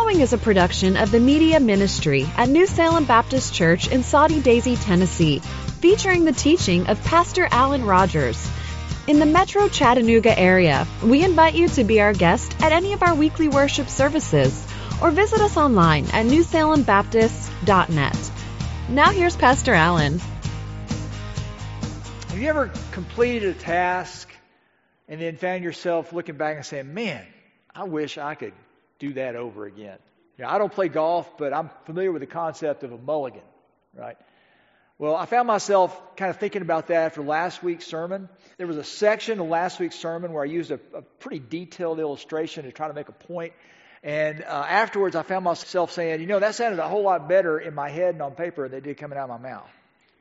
following is a production of the Media Ministry at New Salem Baptist Church in Soddy Daisy, Tennessee, featuring the teaching of Pastor Alan Rogers. In the Metro Chattanooga area, we invite you to be our guest at any of our weekly worship services or visit us online at newsalembaptist.net. Now here's Pastor Alan. Have you ever completed a task and then found yourself looking back and saying, man, I wish I could do that over again? You know, I don't play golf, but I'm familiar with the concept of a mulligan, right? Well, I found myself kind of thinking about that after last week's sermon. There was a section of last week's sermon where I used a pretty detailed illustration to try to make a point. And afterwards, I found myself saying, that sounded a whole lot better in my head and on paper than it did coming out of my mouth.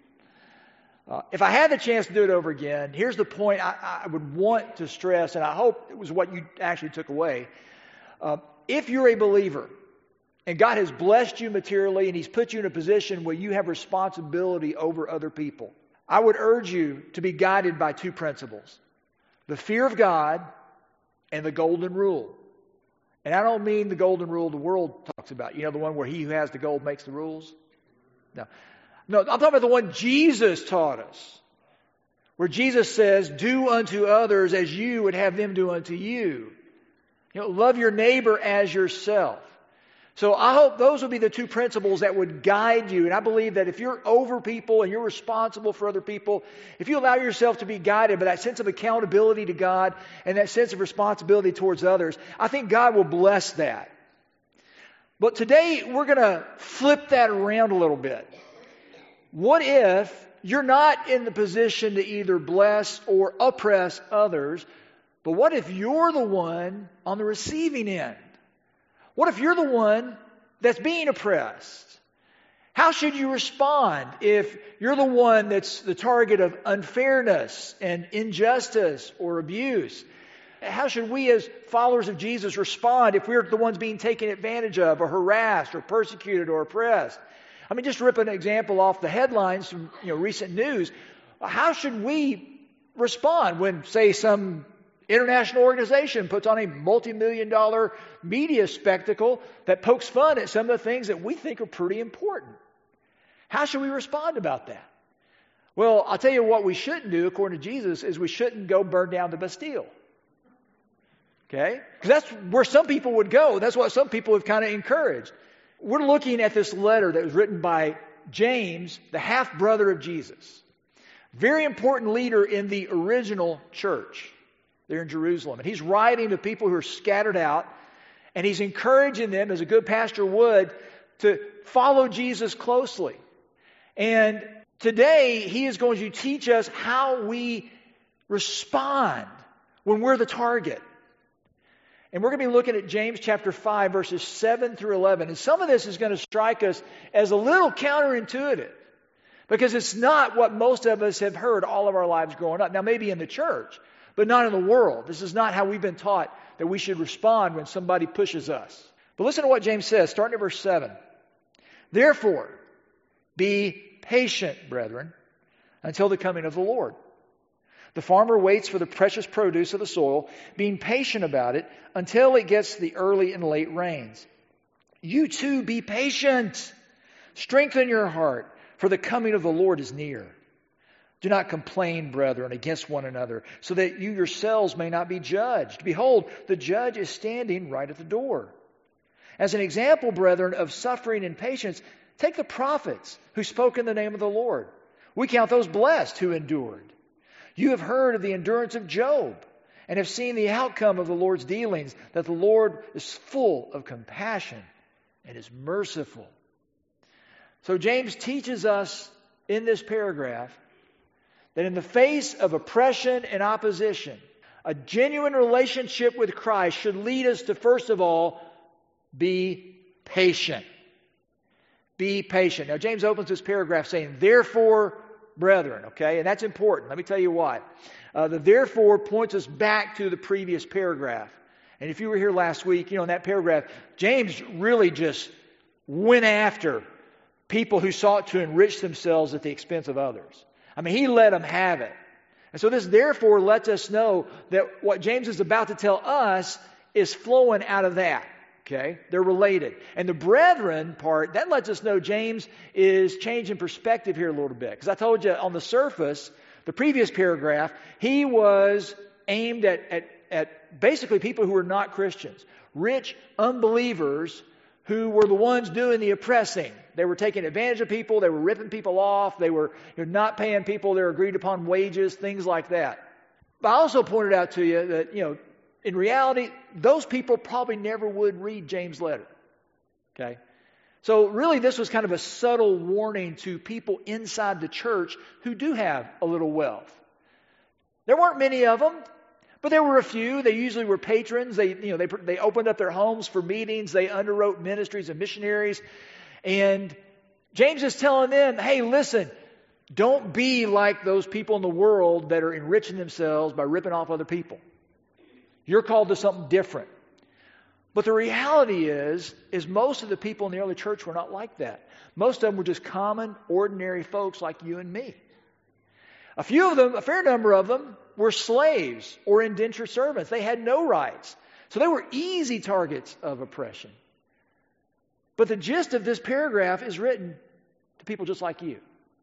If I had the chance to do it over again, here's the point I would want to stress, and I hope it was what you actually took away. If you're a believer, and God has blessed you materially, and He's put you in a position where you have responsibility over other people, I would urge you to be guided by two principles: the fear of God and the golden rule. And I don't mean the golden rule the world talks about. The one where he who has the gold makes the rules? No, I'm talking about the one Jesus taught us, where Jesus says, do unto others as you would have them do unto you. Love your neighbor as yourself. So I hope those will be the two principles that would guide you. And I believe that if you're over people and you're responsible for other people, if you allow yourself to be guided by that sense of accountability to God and that sense of responsibility towards others, I think God will bless that. But today we're going to flip that around a little bit. What if you're not in the position to either bless or oppress others, but what if you're the one on the receiving end? What if you're the one that's being oppressed? How should you respond if you're the one that's the target of unfairness and injustice or abuse? How should we as followers of Jesus respond if we're the ones being taken advantage of or harassed or persecuted or oppressed? I mean, just to rip an example off the headlines from recent news, how should we respond when, say, some international organization puts on a multi-million-dollar media spectacle that pokes fun at some of the things that we think are pretty important? How should we respond about that? Well, I'll tell you what we shouldn't do, according to Jesus, is we shouldn't go burn down the Bastille. Okay? Because that's where some people would go. That's what some people have kind of encouraged. We're looking at this letter that was written by James, the half-brother of Jesus. Very important leader in the original church there in Jerusalem. And he's writing to people who are scattered out, and he's encouraging them, as a good pastor would, to follow Jesus closely. And today, he is going to teach us how we respond when we're the target. And we're going to be looking at James chapter 5, verses 7 through 11. And some of this is going to strike us as a little counterintuitive, because it's not what most of us have heard all of our lives growing up. Now, maybe in the church, but not in the world. This is not how we've been taught that we should respond when somebody pushes us. But listen to what James says, starting at verse 7. Therefore, be patient, brethren, until the coming of the Lord. The farmer waits for the precious produce of the soil, being patient about it until it gets the early and late rains. You too be patient. Strengthen your heart, for the coming of the Lord is near. Do not complain, brethren, against one another, so that you yourselves may not be judged. Behold, the judge is standing right at the door. As an example, brethren, of suffering and patience, take the prophets who spoke in the name of the Lord. We count those blessed who endured. You have heard of the endurance of Job, and have seen the outcome of the Lord's dealings, that the Lord is full of compassion and is merciful. So James teaches us in this paragraph that in the face of oppression and opposition, a genuine relationship with Christ should lead us to, first of all, be patient. Be patient. Now, James opens this paragraph saying, therefore, brethren, okay? And that's important. Let me tell you why. The therefore points us back to the previous paragraph. And if you were here last week, in that paragraph, James really just went after people who sought to enrich themselves at the expense of others. I mean, he let them have it. And so this therefore lets us know that what James is about to tell us is flowing out of that. Okay? They're related. And the brethren part, that lets us know James is changing perspective here a little bit. Because I told you on the surface, the previous paragraph, he was aimed at basically people who were not Christians. Rich unbelievers who were the ones doing the oppressing. They were taking advantage of people. They were ripping people off. They were not paying people their agreed upon wages, things like that. But I also pointed out to you that, in reality, those people probably never would read James' letter. Okay? So really this was kind of a subtle warning to people inside the church who do have a little wealth. There weren't many of them, but there were a few. They usually were patrons. They opened up their homes for meetings. They underwrote ministries and missionaries. And James is telling them, hey, listen, don't be like those people in the world that are enriching themselves by ripping off other people. You're called to something different. But the reality is most of the people in the early church were not like that. Most of them were just common, ordinary folks like you and me. A few of them, a fair number of them, were slaves or indentured servants. They had no rights. So they were easy targets of oppression. But the gist of this paragraph is written to people just like you.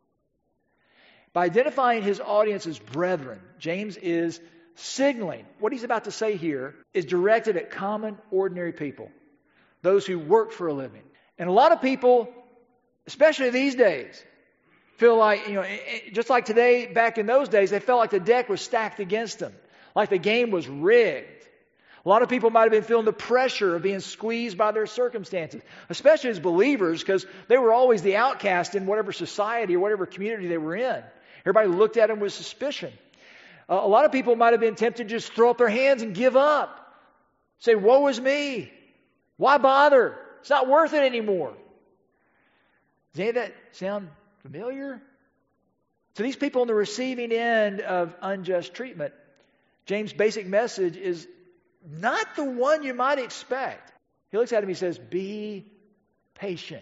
By identifying his audience as brethren, James is signaling what he's about to say here is directed at common, ordinary people, those who work for a living. And a lot of people, especially these days, feel like, just like today, back in those days, they felt like the deck was stacked against them, like the game was rigged. A lot of people might have been feeling the pressure of being squeezed by their circumstances, especially as believers, because they were always the outcast in whatever society or whatever community they were in. Everybody looked at them with suspicion. A lot of people might have been tempted to just throw up their hands and give up. Say, woe is me. Why bother? It's not worth it anymore. Does any of that sound familiar? So these people on the receiving end of unjust treatment, James' basic message is not the one you might expect. He looks at him and he says, be patient.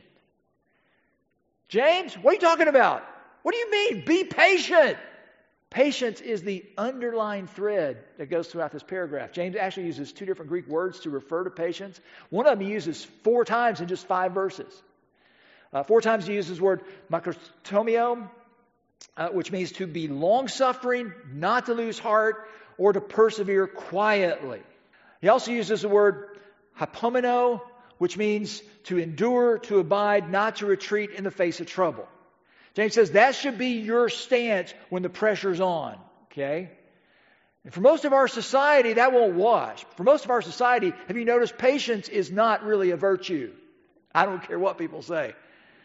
James, what are you talking about? What do you mean, be patient? Patience is the underlying thread that goes throughout this paragraph. James actually uses two different Greek words to refer to patience. One of them he uses 4 times in just 5 verses. 4 times he uses the word makrotomio, which means to be long-suffering, not to lose heart, or to persevere quietly. He also uses the word hypomeno, which means to endure, to abide, not to retreat in the face of trouble. James says that should be your stance when the pressure's on. Okay? And for most of our society, that won't wash. For most of our society, have you noticed patience is not really a virtue? I don't care what people say.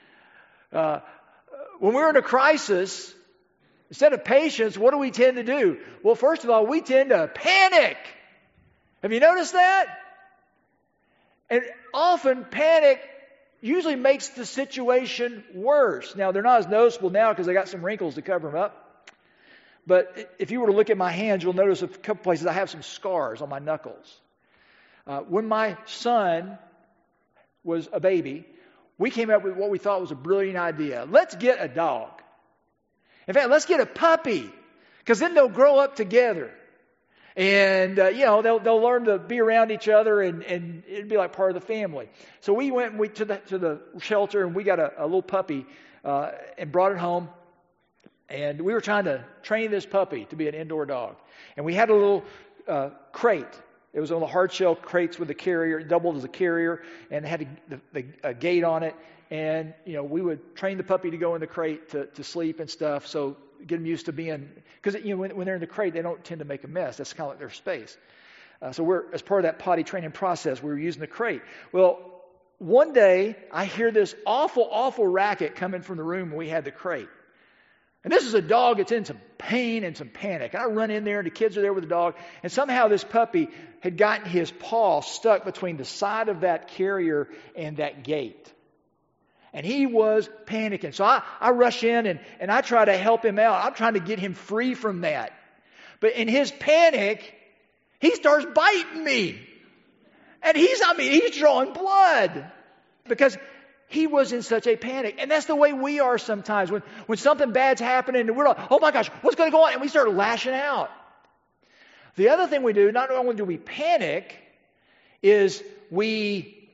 When we're in a crisis, instead of patience, what do we tend to do? Well, first of all, we tend to panic. Have you noticed that? And often panic usually makes the situation worse. Now, they're not as noticeable now because I got some wrinkles to cover them up. But if you were to look at my hands, you'll notice a couple places I have some scars on my knuckles. When my son was a baby, we came up with what we thought was a brilliant idea. Let's get a dog. In fact, let's get a puppy, because then they'll grow up together. And, they'll learn to be around each other, and it'd be like part of the family. So we went to the shelter, and we got a little puppy and brought it home. And we were trying to train this puppy to be an indoor dog. And we had a little crate. It was one of the hard shell crates with a carrier. It doubled as a carrier, and it had a gate on it. And, we would train the puppy to go in the crate to sleep and stuff. So get them used to being, because when they're in the crate, they don't tend to make a mess. That's kind of like their space. So as part of that potty training process, we were using the crate. Well, one day I hear this awful racket coming from the room when we had the crate. And this is a dog that's in some pain and some panic. And I run in there, and the kids are there with the dog. And somehow this puppy had gotten his paw stuck between the side of that carrier and that gate. And he was panicking. So I rush in and I try to help him out. I'm trying to get him free from that. But in his panic, he starts biting me. And he's drawing blood. Because he was in such a panic. And that's the way we are sometimes. When something bad's happening and we're like, oh my gosh, what's going to go on? And we start lashing out. The other thing we do, not only do we panic, is we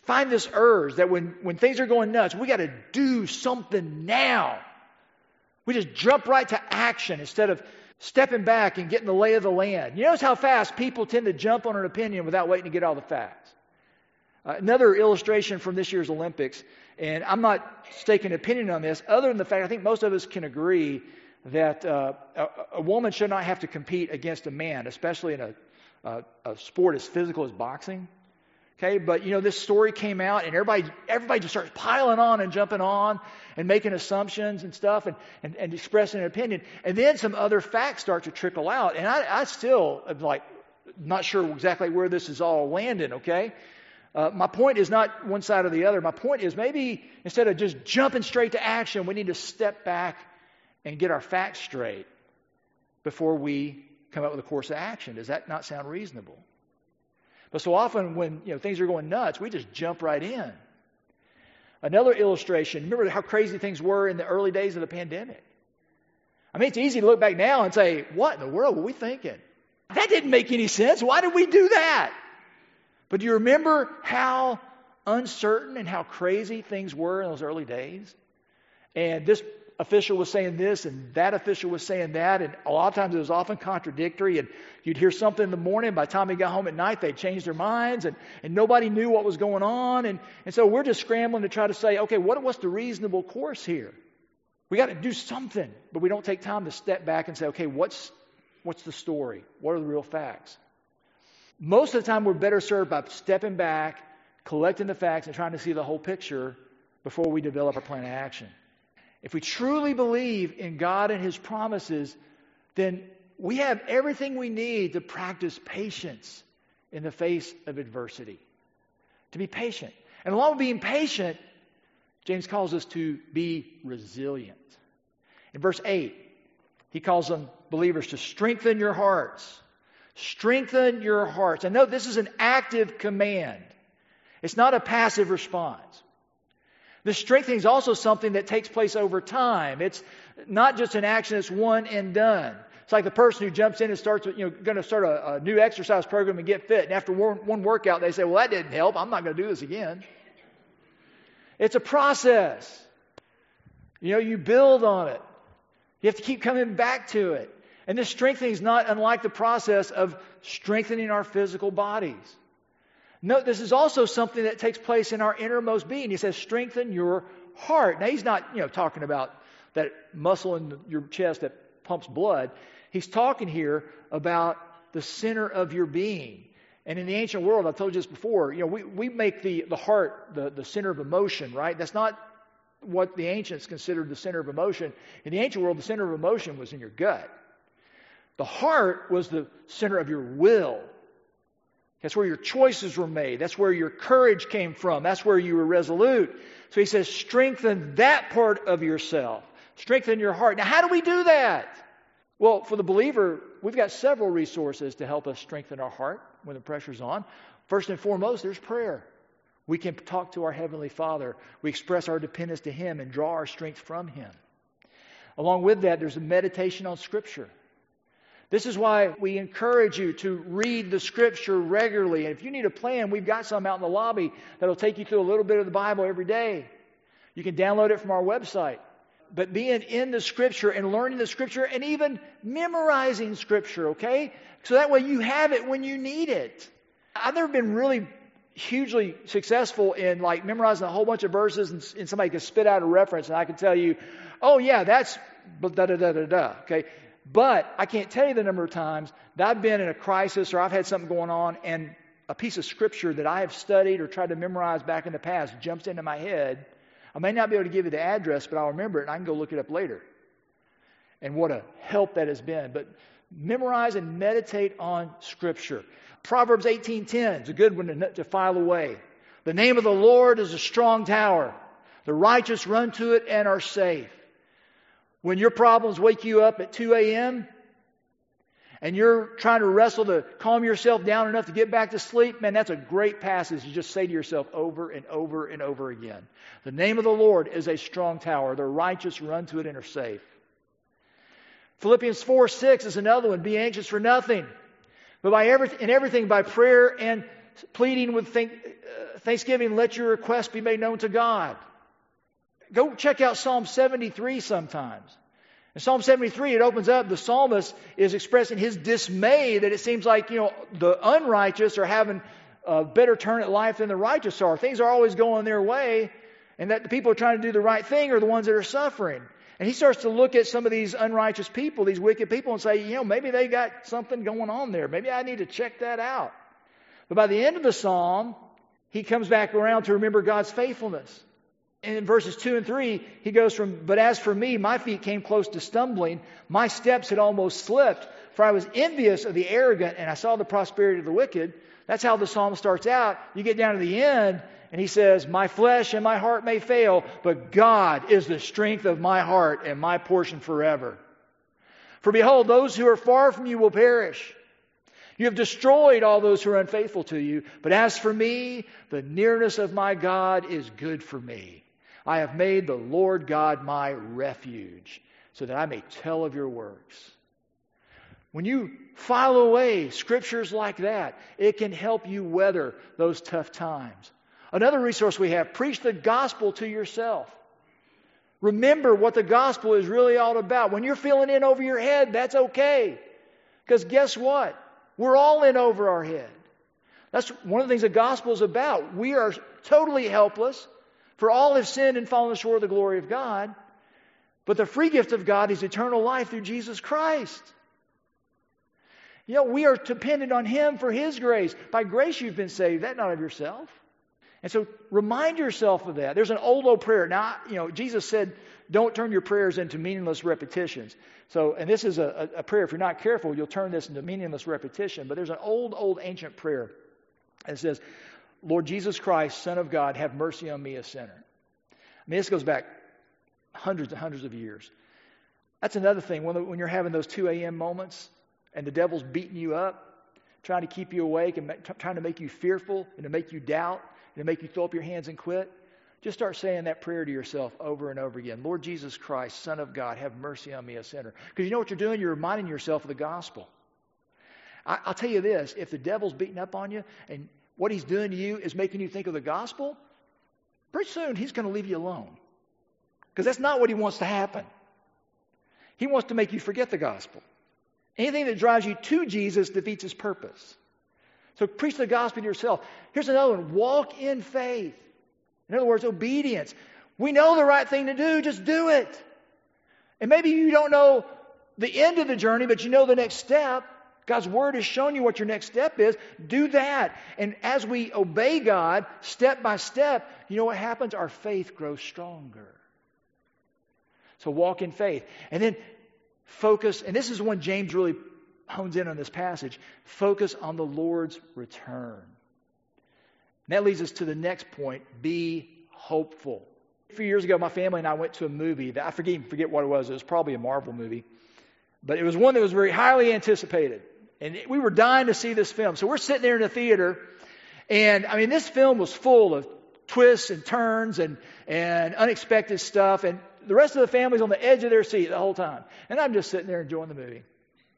find this urge that when things are going nuts, we got to do something now. We just jump right to action instead of stepping back and getting the lay of the land. You notice how fast people tend to jump on an opinion without waiting to get all the facts. Another illustration from this year's Olympics, and I'm not staking an opinion on this, other than the fact I think most of us can agree that a woman should not have to compete against a man, especially in a sport as physical as boxing. Okay, but this story came out and everybody just starts piling on and jumping on and making assumptions and stuff and expressing an opinion. And then some other facts start to trickle out. And I still am not sure exactly where this is all landing, okay? My point is not one side or the other. My point is maybe instead of just jumping straight to action, we need to step back and get our facts straight before we come up with a course of action. Does that not sound reasonable? But so often when things are going nuts, we just jump right in. Another illustration, remember how crazy things were in the early days of the pandemic? I mean, it's easy to look back now and say, what in the world were we thinking? That didn't make any sense. Why did we do that? But do you remember how uncertain and how crazy things were in those early days? And this official was saying this and that official was saying that, and a lot of times it was often contradictory, and you'd hear something in the morning, by the time they got home at night they'd changed their minds, and nobody knew what was going on, and so we're just scrambling to try to say, okay, what's the reasonable course here? We got to do something, but we don't take time to step back and say, okay, what's the story? What are the real facts? Most of the time we're better served by stepping back, collecting the facts, and trying to see the whole picture before we develop a plan of action. If we truly believe in God and His promises, then we have everything we need to practice patience in the face of adversity. To be patient. And along with being patient, James calls us to be resilient. In verse 8, he calls them believers to strengthen your hearts. Strengthen your hearts. And note, this is an active command. It's not a passive response. This strengthening is also something that takes place over time. It's not just an action that's one and done. It's like the person who jumps in and starts, going to start a new exercise program and get fit. And after one workout, they say, well, that didn't help. I'm not going to do this again. It's a process. You build on it. You have to keep coming back to it. And this strengthening is not unlike the process of strengthening our physical bodies. Note, this is also something that takes place in our innermost being. He says, strengthen your heart. Now, he's not, talking about that muscle in your chest that pumps blood. He's talking here about the center of your being. And in the ancient world, I've told you this before, we make the heart the center of emotion, right? That's not what the ancients considered the center of emotion. In the ancient world, the center of emotion was in your gut. The heart was the center of your will. That's where your choices were made. That's where your courage came from. That's where you were resolute. So he says, strengthen that part of yourself. Strengthen your heart. Now, how do we do that? Well, for the believer, we've got several resources to help us strengthen our heart when the pressure's on. First and foremost, there's prayer. We can talk to our Heavenly Father. We express our dependence to Him and draw our strength from Him. Along with that, there's a meditation on Scripture. This is why we encourage you to read the Scripture regularly. And if you need a plan, we've got some out in the lobby that'll take you through a little bit of the Bible every day. You can download it from our website. But being in the Scripture and learning the Scripture and even memorizing Scripture, okay? So that way you have it when you need it. I've never been really hugely successful in memorizing a whole bunch of verses and somebody can spit out a reference and I can tell you, oh yeah, that's da-da-da-da-da, okay? But I can't tell you the number of times that I've been in a crisis or I've had something going on and a piece of Scripture that I have studied or tried to memorize back in the past jumps into my head. I may not be able to give you the address, but I'll remember it and I can go look it up later. And what a help that has been. But memorize and meditate on Scripture. Proverbs 18:10 is a good one to file away. The name of the Lord is a strong tower. The righteous run to it and are safe. When your problems wake you up at 2 a.m. and you're trying to wrestle to calm yourself down enough to get back to sleep, man, that's a great passage to just say to yourself over and over and over again. The name of the Lord is a strong tower. The righteous run to it and are safe. Philippians 4:6 is another one. Be anxious for nothing, but in everything by prayer and pleading with thanksgiving, let your request be made known to God. Go check out Psalm 73 sometimes. In Psalm 73, it opens up, the psalmist is expressing his dismay that it seems like, the unrighteous are having a better turn at life than the righteous are. Things are always going their way, and that the people who are trying to do the right thing are the ones that are suffering. And he starts to look at some of these unrighteous people, these wicked people, and say, maybe they got something going on there. Maybe I need to check that out. But by the end of the psalm, he comes back around to remember God's faithfulness. And in verses 2 and 3, he goes from, but as for me, my feet came close to stumbling. My steps had almost slipped, for I was envious of the arrogant, and I saw the prosperity of the wicked. That's how the psalm starts out. You get down to the end, and he says, my flesh and my heart may fail, but God is the strength of my heart and my portion forever. For behold, those who are far from you will perish. You have destroyed all those who are unfaithful to you. But as for me, the nearness of my God is good for me. I have made the Lord God my refuge, so that I may tell of your works. When you file away scriptures like that, it can help you weather those tough times. Another resource we have, preach the gospel to yourself. Remember what the gospel is really all about. When you're feeling in over your head, that's okay. Because guess what? We're all in over our head. That's one of the things the gospel is about. We are totally helpless. For all have sinned and fallen short of the glory of God. But the free gift of God is eternal life through Jesus Christ. We are dependent on Him for His grace. By grace you've been saved, that not of yourself. And so remind yourself of that. There's an old prayer. Now, Jesus said, don't turn your prayers into meaningless repetitions. And this is a prayer. If you're not careful, you'll turn this into meaningless repetition. But there's an old ancient prayer. It says, Lord Jesus Christ, Son of God, have mercy on me, a sinner. This goes back hundreds and hundreds of years. That's another thing. When you're having those 2 a.m. moments and the devil's beating you up, trying to keep you awake and trying to make you fearful and to make you doubt and to make you throw up your hands and quit, just start saying that prayer to yourself over and over again. Lord Jesus Christ, Son of God, have mercy on me, a sinner. Because you know what you're doing? You're reminding yourself of the gospel. I'll tell you this. If the devil's beating up on you and what he's doing to you is making you think of the gospel, pretty soon he's going to leave you alone. Because that's not what he wants to happen. He wants to make you forget the gospel. Anything that drives you to Jesus defeats his purpose. So preach the gospel to yourself. Here's another one. Walk in faith. In other words, obedience. We know the right thing to do. Just do it. And maybe you don't know the end of the journey, but you know the next step. God's Word has shown you what your next step is. Do that. And as we obey God, step by step, you know what happens? Our faith grows stronger. So walk in faith. And then focus, and this is when James really hones in on this passage, focus on the Lord's return. And that leads us to the next point, be hopeful. A few years ago, my family and I went to a movie that I forget what it was. It was probably a Marvel movie. But it was one that was very highly anticipated. And we were dying to see this film. So we're sitting there in the theater. And this film was full of twists and turns and unexpected stuff. And the rest of the family's on the edge of their seat the whole time. And I'm just sitting there enjoying the movie.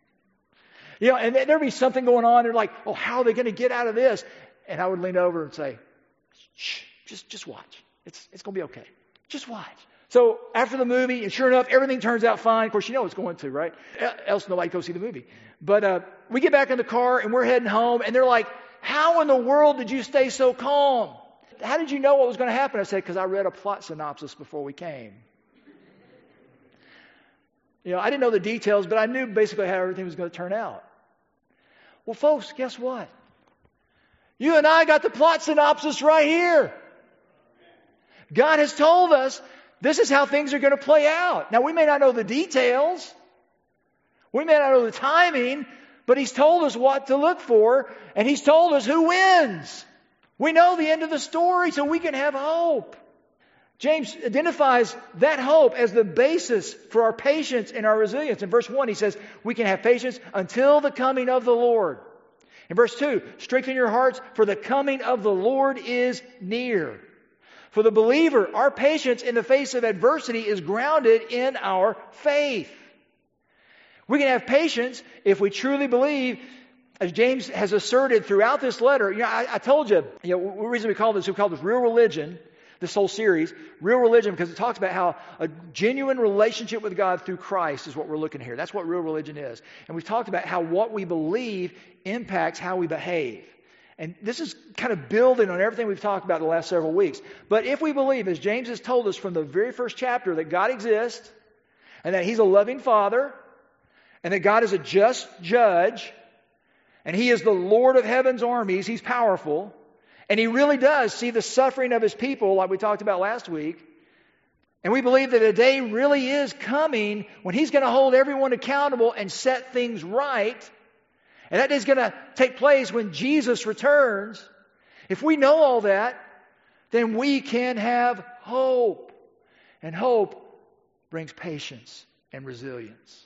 And there'd be something going on. They're like, oh, how are they going to get out of this? And I would lean over and say, shh, just watch. It's going to be okay. Just watch. So after the movie, and sure enough, everything turns out fine. Of course, you know it's going to, right? Else nobody go see the movie. But we get back in the car and we're heading home. And they're like, how in the world did you stay so calm? How did you know what was going to happen? I said, because I read a plot synopsis before we came. I didn't know the details, but I knew basically how everything was going to turn out. Well, folks, guess what? You and I got the plot synopsis right here. God has told us this is how things are going to play out. Now, we may not know the details. We may not know the timing, but He's told us what to look for, and He's told us who wins. We know the end of the story, so we can have hope. James identifies that hope as the basis for our patience and our resilience. In verse 1, he says, we can have patience until the coming of the Lord. In verse 2, strengthen your hearts, for the coming of the Lord is near. For the believer, our patience in the face of adversity is grounded in our faith. We can have patience if we truly believe As James has asserted throughout this letter, I told you, the reason we call this Real Religion, this whole series, Real Religion, because it talks about how a genuine relationship with God through Christ is what we're looking here. That's what real religion is. And we've talked about how what we believe impacts how we behave. And this is kind of building on everything we've talked about the last several weeks. But if we believe, as James has told us from the very first chapter, that God exists, and that He's a loving Father, and that God is a just judge, and He is the Lord of heaven's armies, He's powerful, and He really does see the suffering of His people, like we talked about last week, and we believe that a day really is coming when He's going to hold everyone accountable and set things right, and that day is going to take place when Jesus returns. If we know all that, then we can have hope. And hope brings patience and resilience.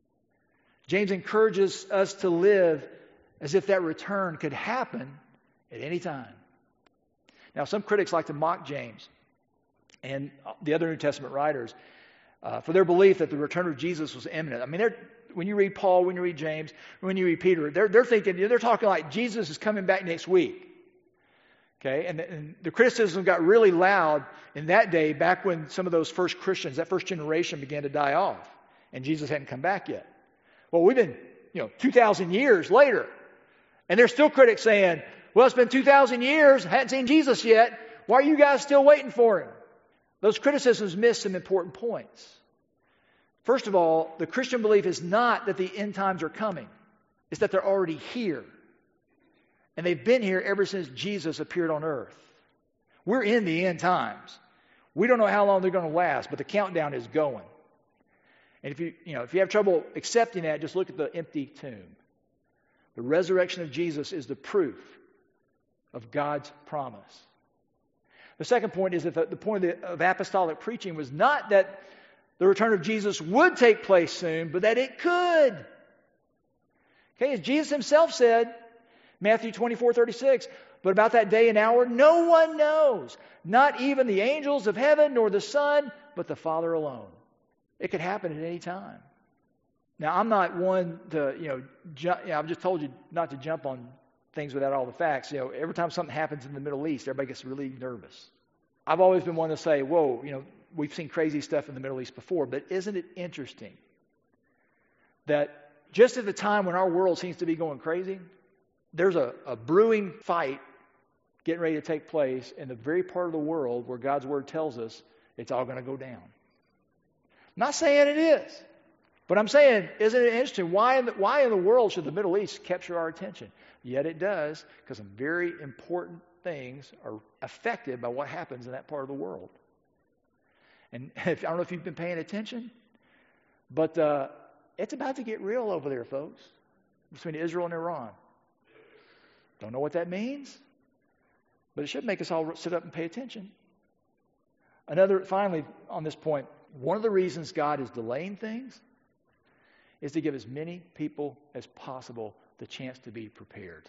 James encourages us to live as if that return could happen at any time. Now, some critics like to mock James and the other New Testament writers for their belief that the return of Jesus was imminent. I mean, when you read Paul, when you read James, when you read Peter, they're thinking, they're talking like Jesus is coming back next week. Okay, and the criticism got really loud in that day, back when some of those first Christians, that first generation, began to die off, and Jesus hadn't come back yet. Well, we've been, 2,000 years later, and there's still critics saying, well, it's been 2,000 years, hadn't seen Jesus yet. Why are you guys still waiting for Him? Those criticisms miss some important points. First of all, the Christian belief is not that the end times are coming. It's that they're already here. And they've been here ever since Jesus appeared on earth. We're in the end times. We don't know how long they're going to last, but the countdown is going. And if you have trouble accepting that, just look at the empty tomb. The resurrection of Jesus is the proof of God's promise. The second point is that the point of apostolic preaching was not that the return of Jesus would take place soon, but that it could. Okay, as Jesus Himself said, Matthew 24:36, but about that day and hour, no one knows, not even the angels of heaven, nor the Son, but the Father alone. It could happen at any time. Now, I'm not one to, I've just told you not to jump on things without all the facts. Every time something happens in the Middle East, everybody gets really nervous. I've always been one to say, whoa, we've seen crazy stuff in the Middle East before, but isn't it interesting that just at the time when our world seems to be going crazy, there's a brewing fight getting ready to take place in the very part of the world where God's Word tells us it's all going to go down. I'm not saying it is, but I'm saying, isn't it interesting? Why in the world should the Middle East capture our attention? Yet it does, because some very important things are affected by what happens in that part of the world. And I don't know if you've been paying attention, but it's about to get real over there, folks, between Israel and Iran. Don't know what that means, but it should make us all sit up and pay attention. Finally, on this point, one of the reasons God is delaying things is to give as many people as possible the chance to be prepared.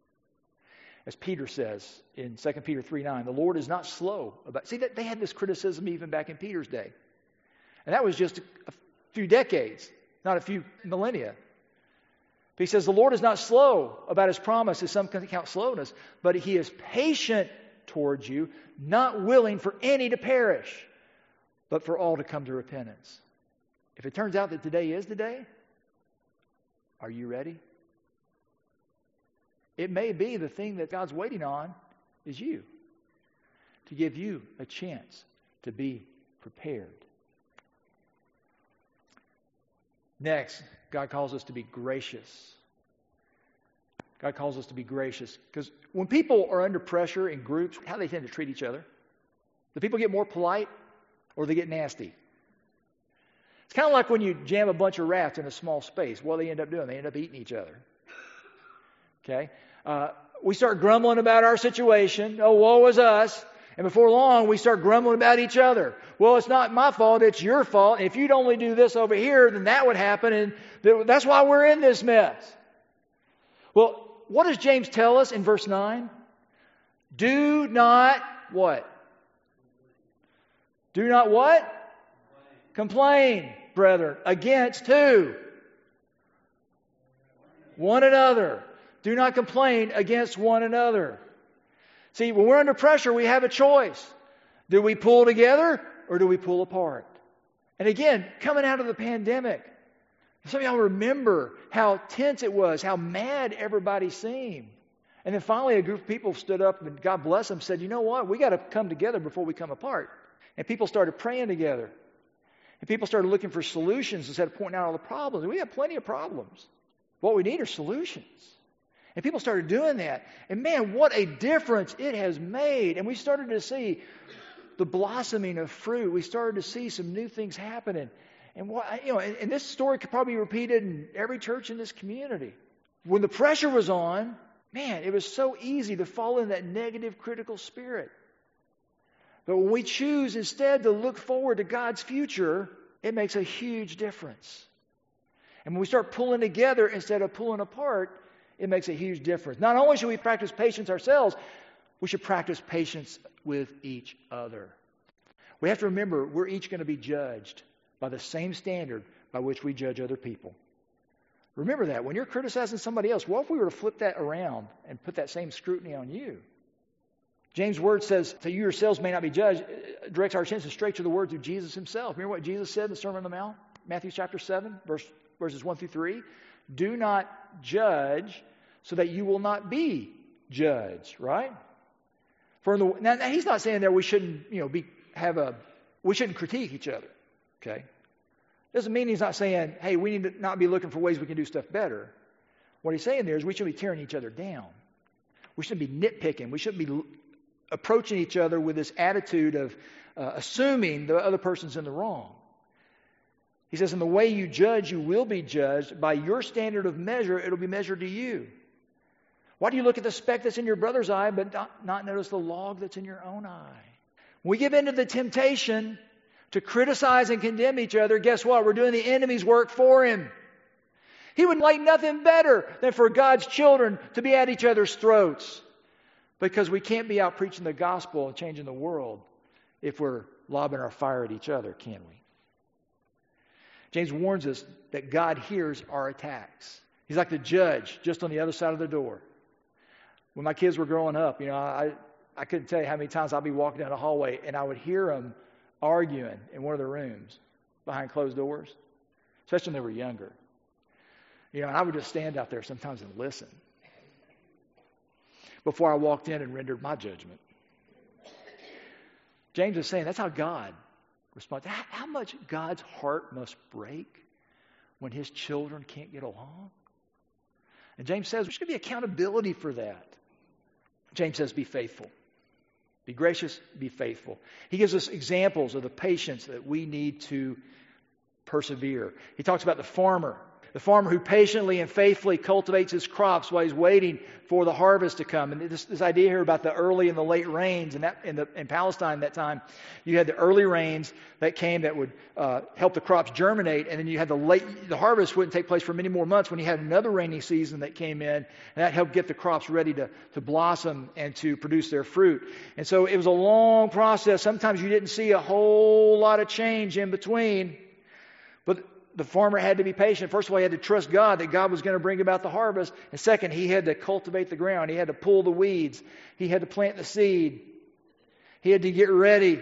As Peter says in 2 Peter 3:9, the Lord is not slow about... See, they had this criticism even back in Peter's day. And that was just a few decades, not a few millennia. But he says, the Lord is not slow about His promise, as some can count slowness, but He is patient towards you, not willing for any to perish, but for all to come to repentance. If it turns out that today is the day, are you ready? It may be the thing that God's waiting on is you, to give you a chance to be prepared. Next, God calls us to be gracious. God calls us to be gracious. Because when people are under pressure in groups, how do they tend to treat each other? Do people get more polite or do they get nasty? It's kind of like when you jam a bunch of rats in a small space. What do they end up doing? They end up eating each other. Okay? We start grumbling about our situation. Oh, woe is us. And before long, we start grumbling about each other. Well, it's not my fault, it's your fault. If you'd only do this over here, then that would happen. And that's why we're in this mess. Well, what does James tell us in verse 9? Do not what? Do not what? Complain, brethren. Against who? One another. Do not complain against one another. See, when we're under pressure, we have a choice. Do we pull together or do we pull apart? And again, coming out of the pandemic, some of y'all remember how tense it was, how mad everybody seemed. And then finally a group of people stood up and God bless them, said, you know what? We got to come together before we come apart. And people started praying together. And people started looking for solutions instead of pointing out all the problems. And we have plenty of problems. What we need are solutions. And people started doing that. And man, what a difference it has made. And we started to see the blossoming of fruit. We started to see some new things happening. And and this story could probably be repeated in every church in this community. When the pressure was on, man, it was so easy to fall in that negative, critical spirit. But when we choose instead to look forward to God's future, it makes a huge difference. And when we start pulling together instead of pulling apart, it makes a huge difference. Not only should we practice patience ourselves, we should practice patience with each other. We have to remember we're each going to be judged by the same standard by which we judge other people. Remember that. When you're criticizing somebody else, what if we were to flip that around and put that same scrutiny on you? James' word says, so you yourselves may not be judged, directs our attention straight to the words of Jesus himself. Remember what Jesus said in the Sermon on the Mount? Matthew chapter 7, verses 1 through 3. Do not judge so that you will not be judged, right? Now he's not saying there we shouldn't, we shouldn't critique each other, okay? Doesn't mean he's not saying, hey, we need to not be looking for ways we can do stuff better. What he's saying there is we shouldn't be tearing each other down. We shouldn't be nitpicking. We shouldn't be approaching each other with this attitude of assuming the other person's in the wrong. He says, in the way you judge, you will be judged. By your standard of measure, it'll be measured to you. Why do you look at the speck that's in your brother's eye, but not notice the log that's in your own eye? When we give in to the temptation to criticize and condemn each other, guess what? We're doing the enemy's work for him. He would like nothing better than for God's children to be at each other's throats. Because we can't be out preaching the gospel and changing the world if we're lobbing our fire at each other, can we? James warns us that God hears our attacks. He's like the judge just on the other side of the door. When my kids were growing up, I couldn't tell you how many times I'd be walking down the hallway and I would hear them arguing in one of the rooms behind closed doors, especially when they were younger. And I would just stand out there sometimes and listen before I walked in and rendered my judgment. James is saying that's how God responds. How much God's heart must break when his children can't get along? And James says there should be accountability for that. James says be faithful. Be gracious, be faithful. He gives us examples of the patience that we need to persevere. He talks about the farmer who patiently and faithfully cultivates his crops while he's waiting for the harvest to come. And this idea here about the early and the late rains, and in Palestine that time, you had the early rains that came that would help the crops germinate, and then you had the harvest wouldn't take place for many more months when you had another rainy season that came in, and that helped get the crops ready to blossom and to produce their fruit. And so it was a long process. Sometimes you didn't see a whole lot of change in between, but the farmer had to be patient. First of all, he had to trust God that God was going to bring about the harvest. And second, he had to cultivate the ground. He had to pull the weeds. He had to plant the seed. He had to get ready.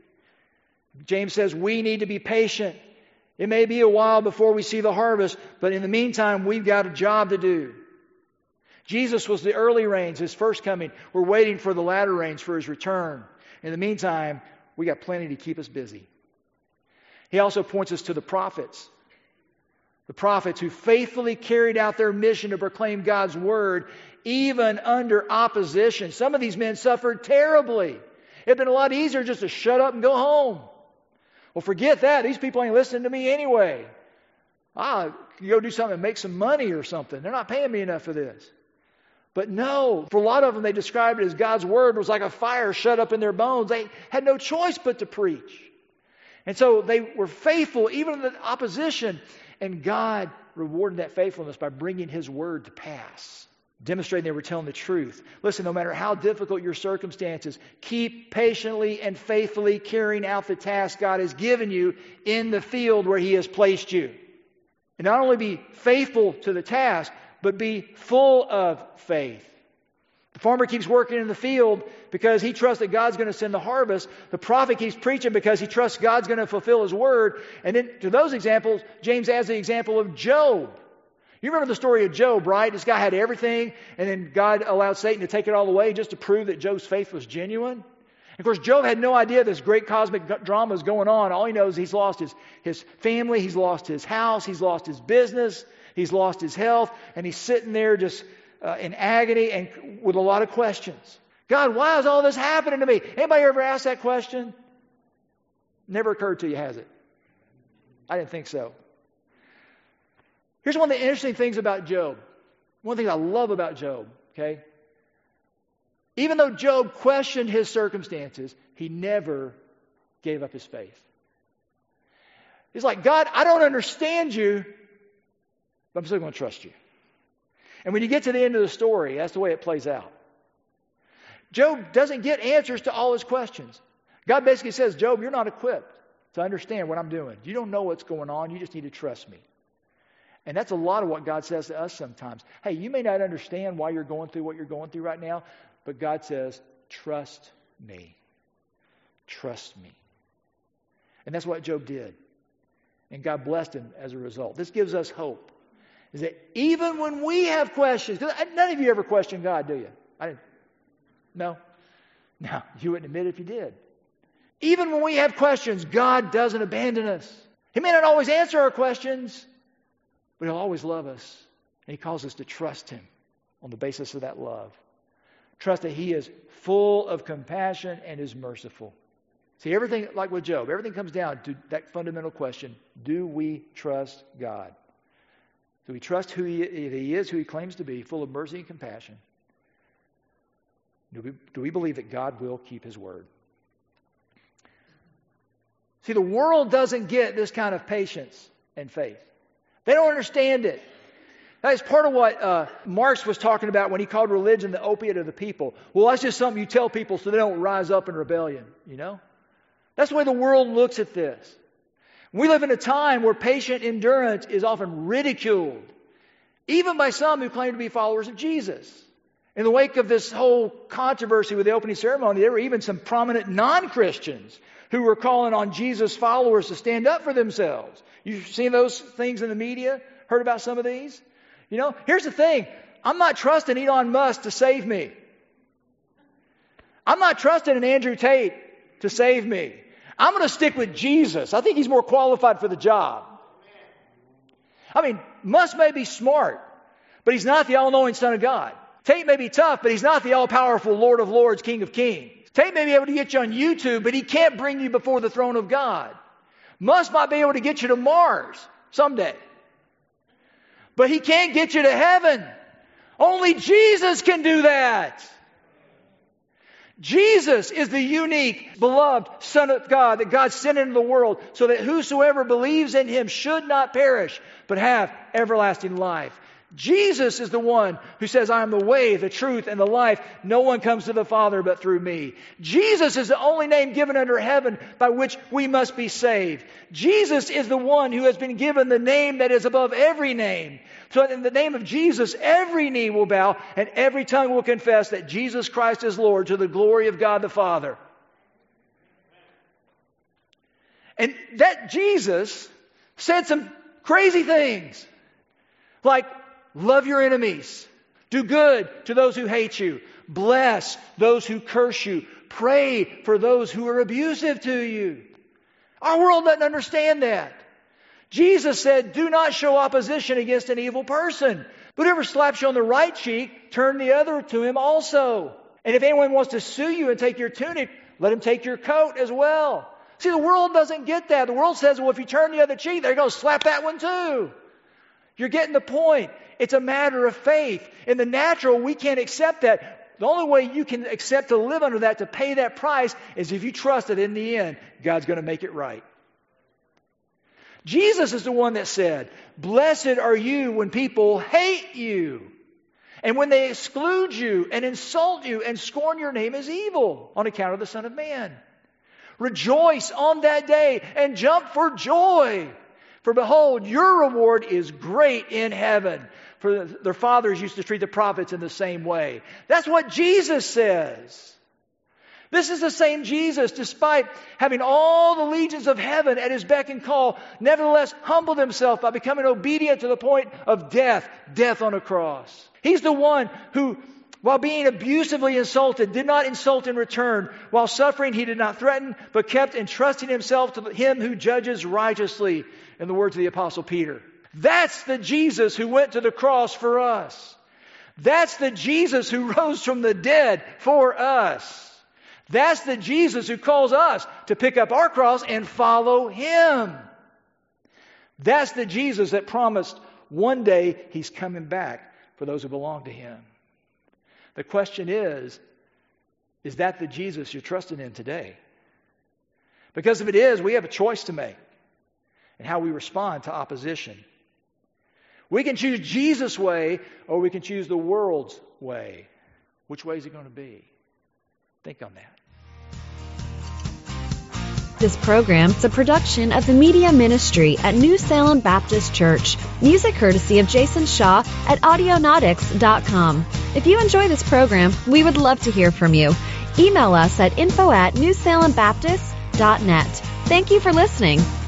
James says we need to be patient. It may be a while before we see the harvest, but in the meantime, we've got a job to do. Jesus was the early rains, his first coming. We're waiting for the latter rains for his return. In the meantime, we got plenty to keep us busy. He also points us to the prophets. The prophets who faithfully carried out their mission to proclaim God's word, even under opposition. Some of these men suffered terribly. It'd been a lot easier just to shut up and go home. Well, forget that. These people ain't listening to me anyway. I'll go do something and make some money or something. They're not paying me enough for this. But no, for a lot of them, they described it as God's word was like a fire shut up in their bones. They had no choice but to preach. And so they were faithful even in the opposition. And God rewarded that faithfulness by bringing his word to pass, demonstrating they were telling the truth. Listen, no matter how difficult your circumstances, keep patiently and faithfully carrying out the task God has given you in the field where he has placed you. And not only be faithful to the task, but be full of faith. The farmer keeps working in the field because he trusts that God's going to send the harvest. The prophet keeps preaching because he trusts God's going to fulfill His word. And then to those examples, James adds the example of Job. You remember the story of Job, right? This guy had everything, and then God allowed Satan to take it all away just to prove that Job's faith was genuine. Of course, Job had no idea this great cosmic drama is going on. All he knows is he's lost his family, he's lost his house, he's lost his business, he's lost his health, and he's sitting there just in agony and with a lot of questions. God, why is all this happening to me? Anybody ever asked that question? Never occurred to you, has it? I didn't think so. Here's one of the interesting things about Job. One thing I love about Job, okay? Even though Job questioned his circumstances, he never gave up his faith. He's like, God, I don't understand you, but I'm still going to trust you. And when you get to the end of the story, that's the way it plays out. Job doesn't get answers to all his questions. God basically says, Job, you're not equipped to understand what I'm doing. You don't know what's going on. You just need to trust me. And that's a lot of what God says to us sometimes. Hey, you may not understand why you're going through what you're going through right now, but God says, trust me. Trust me. And that's what Job did. And God blessed him as a result. This gives us hope. Is that even when we have questions, because none of you ever question God, do you? I didn't. No? No, you wouldn't admit it if you did. Even when we have questions, God doesn't abandon us. He may not always answer our questions, but He'll always love us. And He calls us to trust Him on the basis of that love. Trust that He is full of compassion and is merciful. See, everything, like with Job, everything comes down to that fundamental question. Do we trust God? Do we trust who He is, who He claims to be, full of mercy and compassion? Do we believe that God will keep His word? See, the world doesn't get this kind of patience and faith. They don't understand it. That's part of what Marx was talking about when he called religion the opiate of the people. Well, that's just something you tell people so they don't rise up in rebellion, you know? That's the way the world looks at this. We live in a time where patient endurance is often ridiculed, even by some who claim to be followers of Jesus. In the wake of this whole controversy with the opening ceremony, there were even some prominent non-Christians who were calling on Jesus' followers to stand up for themselves. You've seen those things in the media? Heard about some of these? You know, here's the thing. I'm not trusting Elon Musk to save me. I'm not trusting an Andrew Tate to save me. I'm going to stick with Jesus. I think he's more qualified for the job. I mean, Musk may be smart, but he's not the all-knowing Son of God. Tate may be tough, but he's not the all-powerful Lord of Lords, King of Kings. Tate may be able to get you on YouTube, but he can't bring you before the throne of God. Musk might be able to get you to Mars someday, but he can't get you to heaven. Only Jesus can do that. Jesus is the unique, beloved Son of God that God sent into the world so that whosoever believes in Him should not perish, but have everlasting life. Jesus is the one who says, I am the way, the truth, and the life. No one comes to the Father but through me. Jesus is the only name given under heaven by which we must be saved. Jesus is the one who has been given the name that is above every name. So in the name of Jesus, every knee will bow and every tongue will confess that Jesus Christ is Lord to the glory of God the Father. And that Jesus said some crazy things like, love your enemies. Do good to those who hate you. Bless those who curse you. Pray for those who are abusive to you. Our world doesn't understand that. Jesus said, do not show opposition against an evil person. But whoever slaps you on the right cheek, turn the other to him also. And if anyone wants to sue you and take your tunic, let him take your coat as well. See, the world doesn't get that. The world says, well, if you turn the other cheek, they're going to slap that one too. You're getting the point. It's a matter of faith. In the natural, we can't accept that. The only way you can accept to live under that, to pay that price, is if you trust that in the end, God's going to make it right. Jesus is the one that said, blessed are you when people hate you, and when they exclude you and insult you and scorn your name as evil on account of the Son of Man. Rejoice on that day and jump for joy. For behold, your reward is great in heaven. For their fathers used to treat the prophets in the same way. That's what Jesus says. This is the same Jesus, despite having all the legions of heaven at his beck and call, nevertheless humbled himself by becoming obedient to the point of death on a cross. He's the one who, while being abusively insulted, did not insult in return. While suffering, he did not threaten, but kept entrusting himself to him who judges righteously, in the words of the Apostle Peter. That's the Jesus who went to the cross for us. That's the Jesus who rose from the dead for us. That's the Jesus who calls us to pick up our cross and follow Him. That's the Jesus that promised one day He's coming back for those who belong to Him. The question is that the Jesus you're trusting in today? Because if it is, we have a choice to make in how we respond to opposition. We can choose Jesus' way, or we can choose the world's way. Which way is it going to be? Think on that. This program is a production of the Media Ministry at New Salem Baptist Church. Music courtesy of Jason Shaw at Audionautics.com. If you enjoy this program, we would love to hear from you. Email us at info@newsalembaptist.net. Thank you for listening.